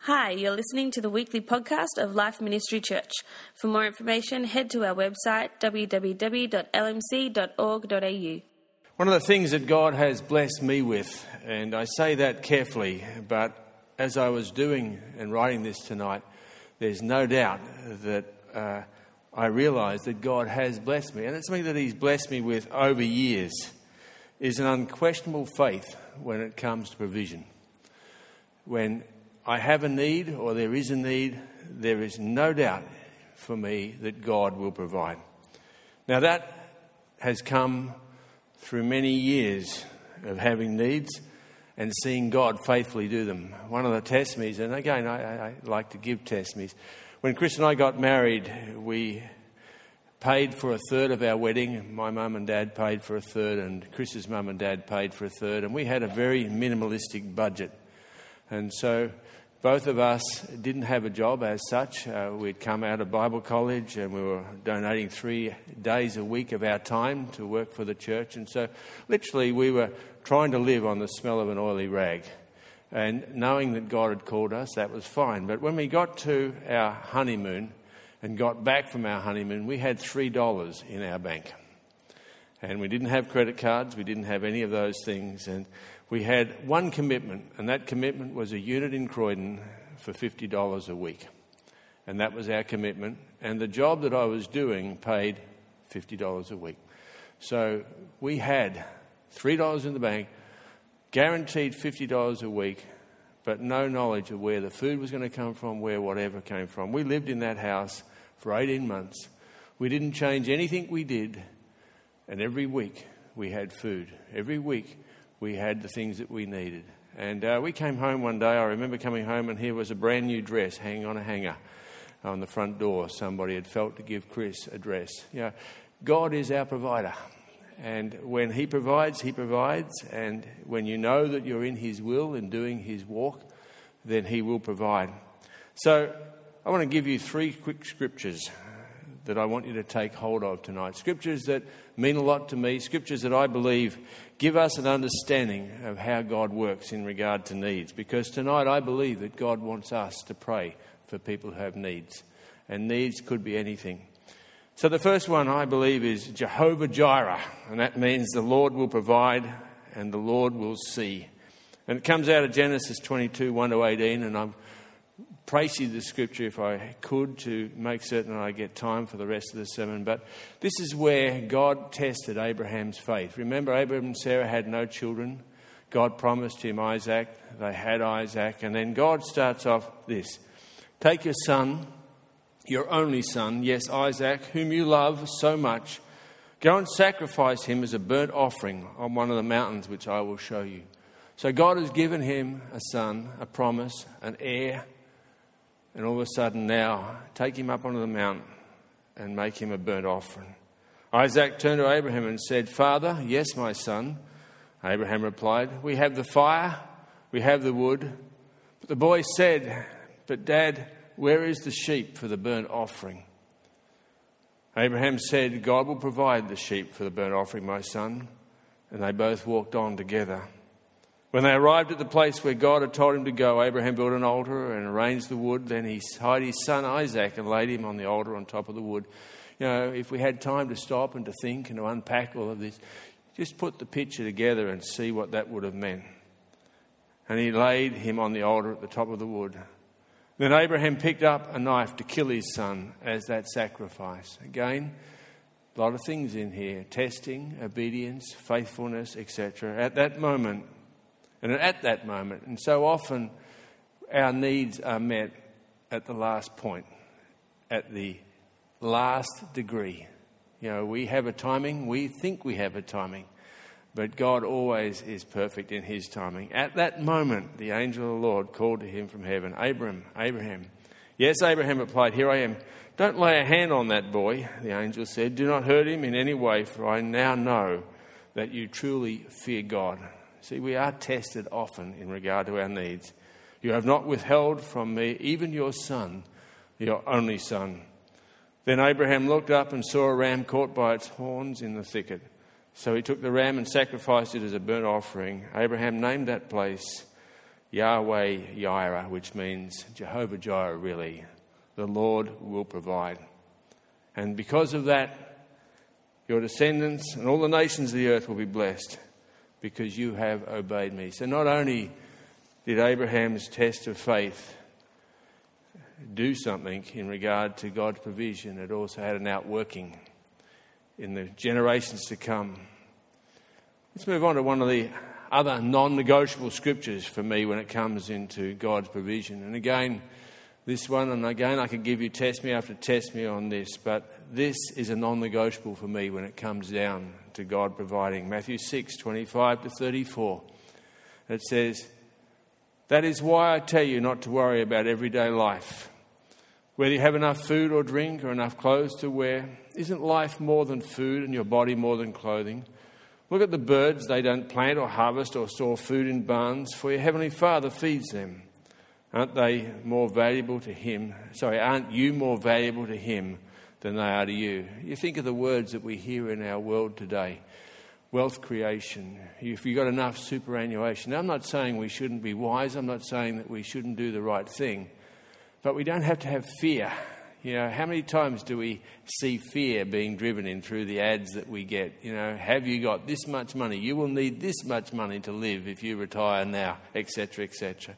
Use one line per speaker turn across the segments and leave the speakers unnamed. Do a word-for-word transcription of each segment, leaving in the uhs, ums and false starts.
Hi, you're listening to the weekly podcast of Life Ministry Church. For more information, head to our website, w w w dot l m c dot org dot a u.
One of the things that God has blessed me with, and I say that carefully, but as I was doing and writing this tonight, there's no doubt that uh, I realised that God has blessed me. And it's something that He's blessed me with over years, is an unquestionable faith when it comes to provision. When I have a need or there is a need, there is no doubt for me that God will provide. Now that has come through many years of having needs and seeing God faithfully do them. One of the testimonies, and again I, I like to give testimonies, when Chris and I got married, we paid for a third of our wedding. My mum and dad paid for a third and Chris's mum and dad paid for a third, and we had a very minimalistic budget. And so both of us didn't have a job as such. Uh, we'd come out of Bible college and we were donating three days a week of our time to work for the church. And so literally we were trying to live on the smell of an oily rag. And knowing that God had called us, that was fine. But when we got to our honeymoon and got back from our honeymoon, we had three dollars in our bank. And we didn't have credit cards, we didn't have any of those things. And we had one commitment, and that commitment was a unit in Croydon for fifty dollars a week. And that was our commitment. And the job that I was doing paid fifty dollars a week. So we had three dollars in the bank, guaranteed fifty dollars a week, but no knowledge of where the food was going to come from, where whatever came from. We lived in that house for eighteen months. We didn't change anything we did. And every week we had food. Every week we had the things that we needed. And uh, we came home one day. I remember coming home and here was a brand new dress hanging on a hanger on the front door. Somebody had felt to give Chris a dress. You know, God is our provider. And when He provides, He provides. And when you know that you're in His will and doing His walk, then He will provide. So I want to give you three quick scriptures that I want you to take hold of tonight. Scriptures that mean a lot to me, scriptures that I believe give us an understanding of how God works in regard to needs. Because tonight I believe that God wants us to pray for people who have needs. And needs could be anything. So the first one I believe is Jehovah Jireh. And that means the Lord will provide and the Lord will see. And it comes out of Genesis twenty-two, one to eighteen. And I'm praise you the scripture if I could to make certain I get time for the rest of the sermon. But this is where God tested Abraham's faith. Remember, Abraham and Sarah had no children. God promised him Isaac. They had Isaac. And then God starts off this. Take your son, your only son, yes, Isaac, whom you love so much. Go and sacrifice him as a burnt offering on one of the mountains which I will show you. So God has given him a son, a promise, an heir. And all of a sudden now, take him up onto the mountain and make him a burnt offering. Isaac turned to Abraham and said, Father, yes, my son. Abraham replied, we have the fire, we have the wood. But the boy said, but Dad, where is the sheep for the burnt offering? Abraham said, God will provide the sheep for the burnt offering, my son. And they both walked on together. When they arrived at the place where God had told him to go, Abraham built an altar and arranged the wood. Then he hired his son Isaac and laid him on the altar on top of the wood. You know, if we had time to stop and to think and to unpack all of this, just put the picture together and see what that would have meant. And he laid him on the altar at the top of the wood. Then Abraham picked up a knife to kill his son as that sacrifice. Again, a lot of things in here. Testing, obedience, faithfulness, et cetera. At that moment, And at that moment, and so often our needs are met at the last point, at the last degree. You know, we have a timing, we think we have a timing, but God always is perfect in His timing. At that moment, the angel of the Lord called to him from heaven, Abraham, Abraham. Yes, Abraham replied, here I am. Don't lay a hand on that boy, the angel said. Do not hurt him in any way, for I now know that you truly fear God. See, we are tested often in regard to our needs. You have not withheld from me even your son, your only son. Then Abraham looked up and saw a ram caught by its horns in the thicket. So he took the ram and sacrificed it as a burnt offering. Abraham named that place Yahweh Jireh, which means Jehovah Jireh, really. The Lord will provide. And because of that, your descendants and all the nations of the earth will be blessed because you have obeyed me. So not only did Abraham's test of faith do something in regard to God's provision, it also had an outworking in the generations to come. Let's move on to one of the other non-negotiable scriptures for me when it comes into God's provision. And again, this one, and again I could give you test me after test me on this, but this is a non-negotiable for me when it comes down to God providing. Matthew six, twenty-five to thirty-four. It says, "That is why I tell you not to worry about everyday life. Whether you have enough food or drink or enough clothes to wear, isn't life more than food and your body more than clothing? Look at the birds, they don't plant or harvest or store food in barns, for your heavenly Father feeds them. Aren't they more valuable to him? Sorry, aren't you more valuable to him than they are to you?" You think of the words that we hear in our world today. Wealth creation. If you've got enough superannuation. Now, I'm not saying we shouldn't be wise. I'm not saying that we shouldn't do the right thing. But we don't have to have fear. You know, how many times do we see fear being driven in through the ads that we get? You know, have you got this much money? You will need this much money to live if you retire now, et cetera, et cetera.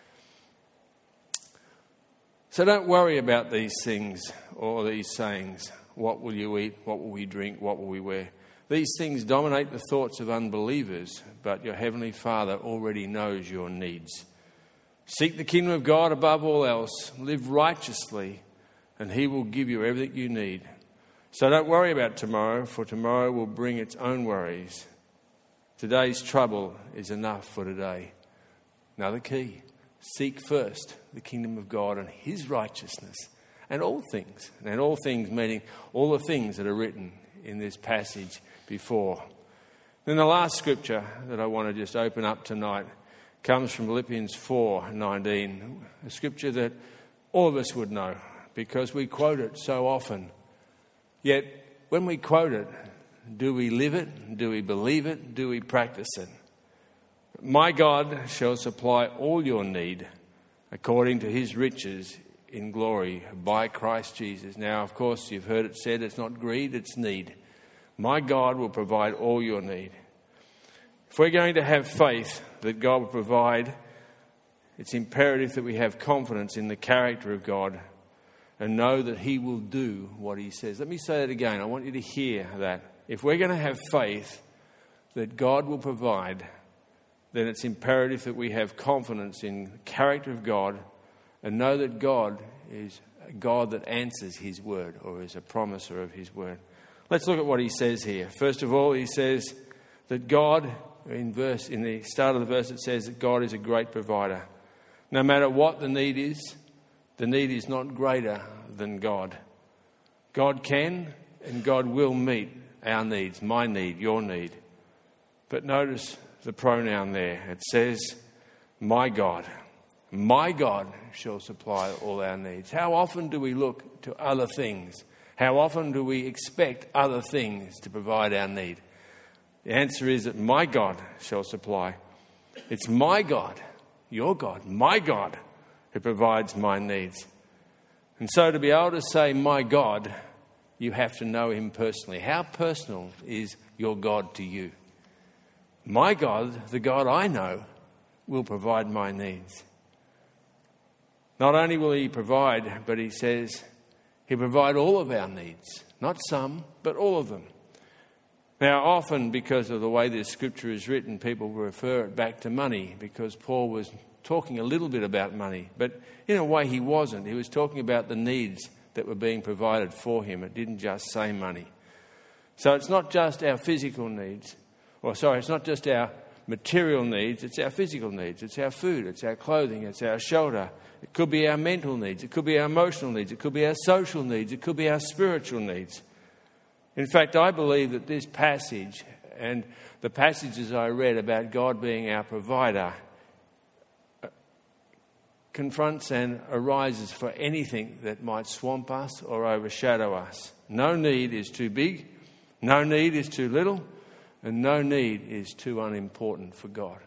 So don't worry about these things or these sayings. What will you eat? What will we drink? What will we wear? These things dominate the thoughts of unbelievers, but your Heavenly Father already knows your needs. Seek the kingdom of God above all else. Live righteously, and he will give you everything you need. So don't worry about tomorrow, for tomorrow will bring its own worries. Today's trouble is enough for today. Another key. Seek first the kingdom of God and his righteousness, and all things. And all things meaning all the things that are written in this passage before. Then the last scripture that I want to just open up tonight comes from Philippians four nineteen, a scripture that all of us would know because we quote it so often. Yet when we quote it, do we live it? Do we believe it? Do we practice it? My God shall supply all your need according to his riches in glory by Christ Jesus. Now, of course, you've heard it said, it's not greed, it's need. My God will provide all your need. If we're going to have faith that God will provide, it's imperative that we have confidence in the character of God and know that he will do what he says. Let me say that again. I want you to hear that. If we're going to have faith that God will provide, then it's imperative that we have confidence in the character of God and know that God is a God that answers his word or is a promiser of his word. Let's look at what he says here. First of all, he says that God, in verse in the start of the verse, it says that God is a great provider. No matter what the need is, the need is not greater than God. God can and God will meet our needs, my need, your need. But notice the pronoun there. It says, my God. My God shall supply all our needs. How often do we look to other things? How often do we expect other things to provide our need? The answer is that my God shall supply. It's my God, your God, my God, who provides my needs. And so to be able to say, my God, you have to know him personally. How personal is your God to you? My God, the God I know, will provide my needs. Not only will he provide, but he says he'll provide all of our needs. Not some, but all of them. Now, often because of the way this scripture is written, people refer it back to money because Paul was talking a little bit about money. But in a way he wasn't. He was talking about the needs that were being provided for him. It didn't just say money. So it's not just our physical needs. Or sorry, it's not just our material needs, it's our physical needs. It's our food, it's our clothing, it's our shelter. It could be our mental needs, it could be our emotional needs, it could be our social needs, it could be our spiritual needs. In fact, I believe that this passage and the passages I read about God being our provider confronts and arises for anything that might swamp us or overshadow us. No need is too big, no need is too little, and no need is too unimportant for God.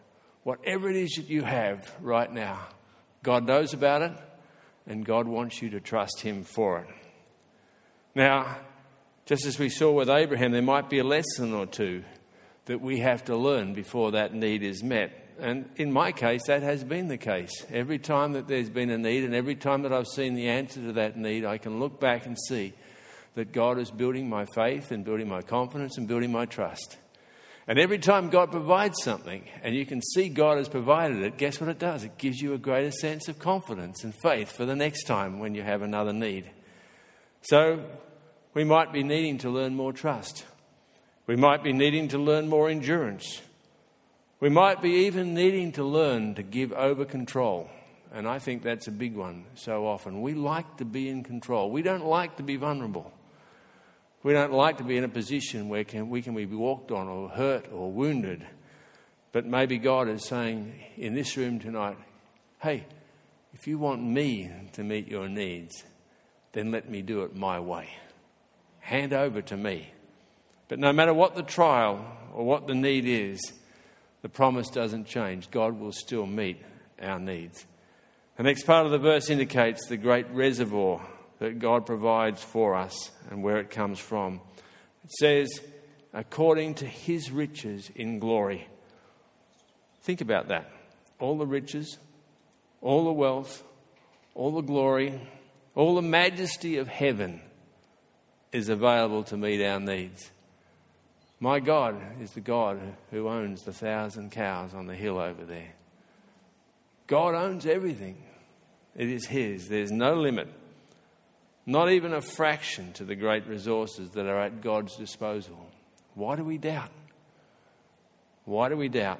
Whatever it is that you have right now, God knows about it, and God wants you to trust him for it. Now, just as we saw with Abraham, there might be a lesson or two that we have to learn before that need is met. And in my case, that has been the case. Every time that there's been a need and every time that I've seen the answer to that need, I can look back and see that God is building my faith and building my confidence and building my trust. And every time God provides something and you can see God has provided it, guess what it does? It gives you a greater sense of confidence and faith for the next time when you have another need. So we might be needing to learn more trust. We might be needing to learn more endurance. We might be even needing to learn to give over control. And I think that's a big one so often. We like to be in control. We don't like to be vulnerable. We don't like to be in a position where can, we can be walked on or hurt or wounded. But maybe God is saying in this room tonight, hey, if you want me to meet your needs, then let me do it my way. Hand over to me. But no matter what the trial or what the need is, the promise doesn't change. God will still meet our needs. The next part of the verse indicates the great reservoir that God provides for us and where it comes from. It says, according to his riches in glory. Think about that. All the riches, all the wealth, all the glory, all the majesty of heaven is available to meet our needs. My God is the God who owns the thousand cows on the hill over there. God owns everything. It is his. There's no limit. Not even a fraction to the great resources that are at God's disposal. Why do we doubt? Why do we doubt?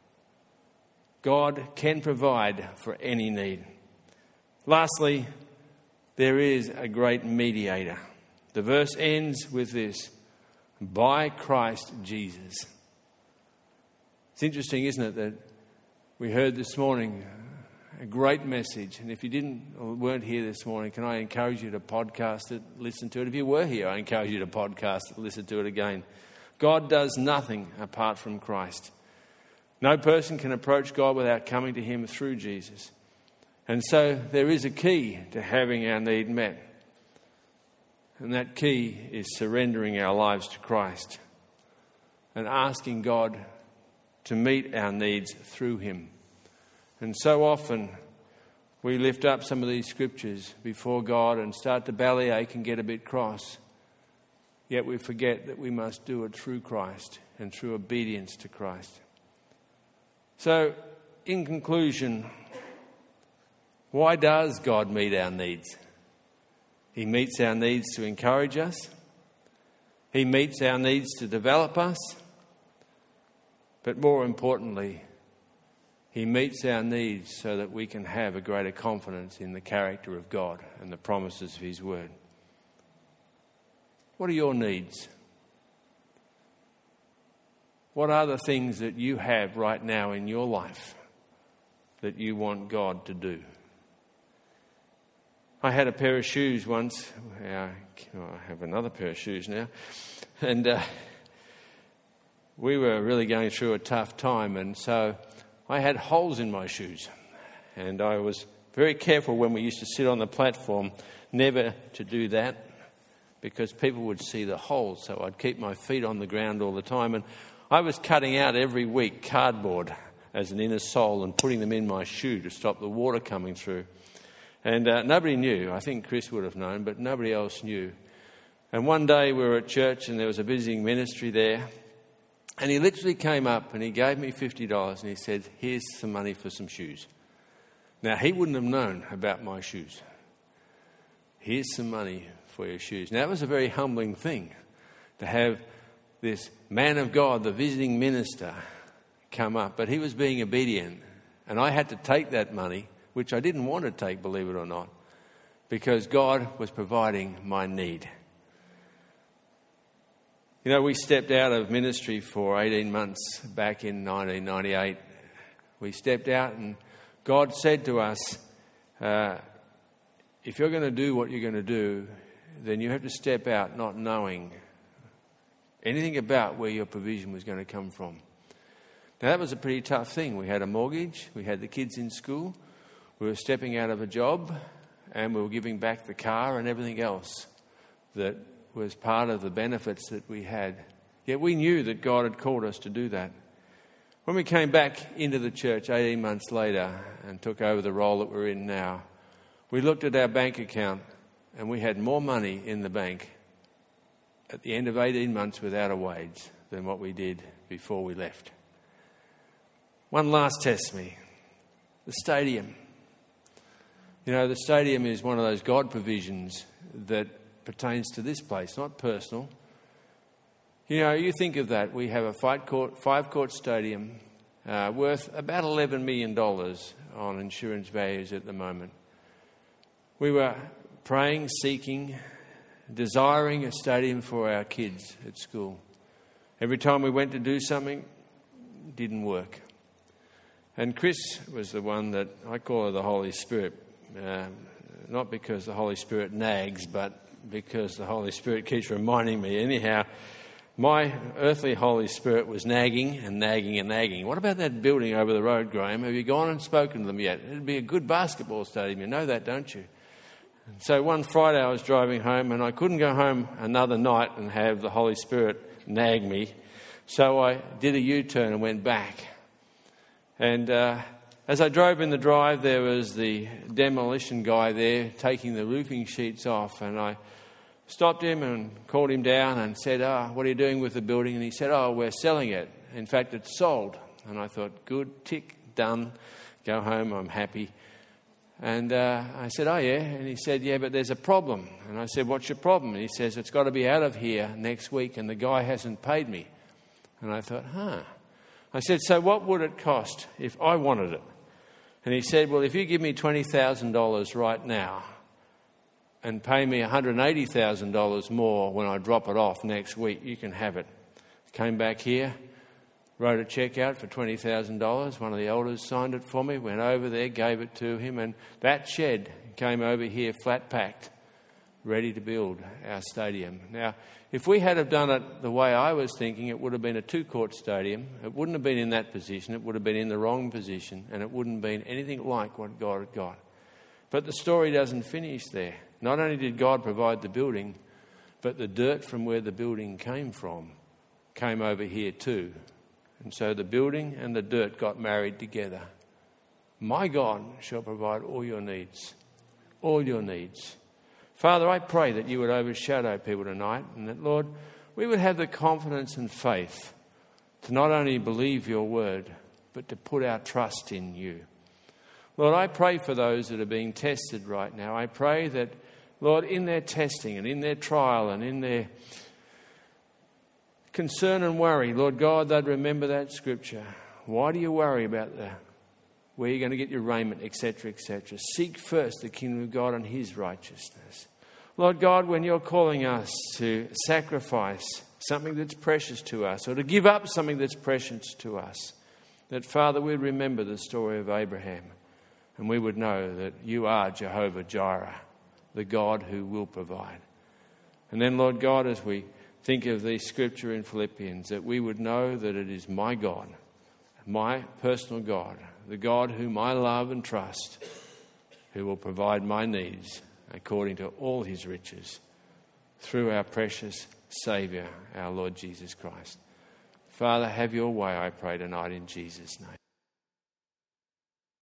God can provide for any need. Lastly, there is a great mediator. The verse ends with this, by Christ Jesus. It's interesting, isn't it, that we heard this morning a great message. And if you didn't or weren't here this morning, can I encourage you to podcast it, listen to it? If you were here, I encourage you to podcast it, listen to it again. God does nothing apart from Christ. No person can approach God without coming to him through Jesus. And so there is a key to having our need met. And that key is surrendering our lives to Christ and asking God to meet our needs through him. And so often we lift up some of these scriptures before God and start to bellyache and get a bit cross. Yet we forget that we must do it through Christ and through obedience to Christ. So, in conclusion, why does God meet our needs? He meets our needs to encourage us. He meets our needs to develop us. But more importantly, he meets our needs so that we can have a greater confidence in the character of God and the promises of his word. What are your needs? What are the things that you have right now in your life that you want God to do? I had a pair of shoes once. I have another pair of shoes now. And uh, we were really going through a tough time. And so I had holes in my shoes. And I was very careful when we used to sit on the platform never to do that, because people would see the holes. So I'd keep my feet on the ground all the time. And I was cutting out every week cardboard as an inner sole and putting them in my shoe to stop the water coming through. And uh, nobody knew. I think Chris would have known, but nobody else knew. And one day we were at church and there was a visiting ministry there. And he literally came up and he gave me fifty dollars and he said, here's some money for some shoes. Now, he wouldn't have known about my shoes. Here's some money for your shoes. Now, it was a very humbling thing to have this man of God, the visiting minister, come up. But he was being obedient. And I had to take that money, which I didn't want to take, believe it or not, because God was providing my need. You know, we stepped out of ministry for eighteen months back in nineteen ninety-eight. We stepped out and God said to us, uh, if you're going to do what you're going to do, then you have to step out not knowing anything about where your provision was going to come from. Now, that was a pretty tough thing. We had a mortgage, we had the kids in school, we were stepping out of a job, and we were giving back the car and everything else that was part of the benefits that we had. Yet we knew that God had called us to do that. When we came back into the church eighteen months later and took over the role that we're in now, we looked at our bank account and we had more money in the bank at the end of eighteen months without a wage than what we did before we left. One last test me. The stadium. You know, the stadium is one of those God provisions that pertains to this place, not personal. You know, you think of that. We have a five court, five court stadium uh, worth about eleven million dollars on insurance values at the moment. We were praying, seeking, desiring a stadium for our kids at school. Every time we went to do something, it didn't work. And Chris was the one that, I call her the Holy Spirit, uh, not because the Holy Spirit nags, but because the Holy Spirit keeps reminding me. Anyhow, my earthly Holy Spirit was nagging and nagging and nagging. What about that building over the road, Graham? Have you gone and spoken to them yet? It'd be a good basketball stadium. You know that, don't you? And so one Friday I was driving home and I couldn't go home another night and have the Holy Spirit nag me. So I did a U-turn and went back. And uh, as I drove in the drive, there was the demolition guy there taking the roofing sheets off. And I stopped him and called him down and said, oh, what are you doing with the building? And he said, oh, we're selling it. In fact, it's sold. And I thought, good, tick, done. Go home, I'm happy. And uh, I said, oh, yeah. And he said, yeah, but there's a problem. And I said, what's your problem? And he says, it's got to be out of here next week and the guy hasn't paid me. And I thought, huh. I said, so what would it cost if I wanted it? And he said, well, if you give me twenty thousand dollars right now and pay me one hundred eighty thousand dollars more when I drop it off next week, you can have it. Came back here, wrote a cheque out for twenty thousand dollars. One of the elders signed it for me, went over there, gave it to him, and that shed came over here flat packed, ready to build our stadium. Now, if we had have done it the way I was thinking, it would have been a two-court stadium. It wouldn't have been in that position. It would have been in the wrong position, and it wouldn't have been anything like what God had got. But the story doesn't finish there. Not only did God provide the building, but the dirt from where the building came from came over here too. And so the building and the dirt got married together. My God shall provide all your needs. All your needs. Father, I pray that you would overshadow people tonight and that, Lord, we would have the confidence and faith to not only believe your word, but to put our trust in you. Lord, I pray for those that are being tested right now. I pray that, Lord, in their testing and in their trial and in their concern and worry, Lord God, they'd remember that scripture. Why do you worry about the where you're going to get your raiment, et cetera, et cetera? Seek first the kingdom of God and his righteousness. Lord God, when you're calling us to sacrifice something that's precious to us or to give up something that's precious to us, that, Father, we'd remember the story of Abraham and we would know that you are Jehovah Jireh, the God who will provide. And then, Lord God, as we think of the scripture in Philippians, that we would know that it is my God, my personal God, the God whom I love and trust, who will provide my needs according to all his riches through our precious Saviour, our Lord Jesus Christ. Father, have your way, I pray tonight in Jesus' name.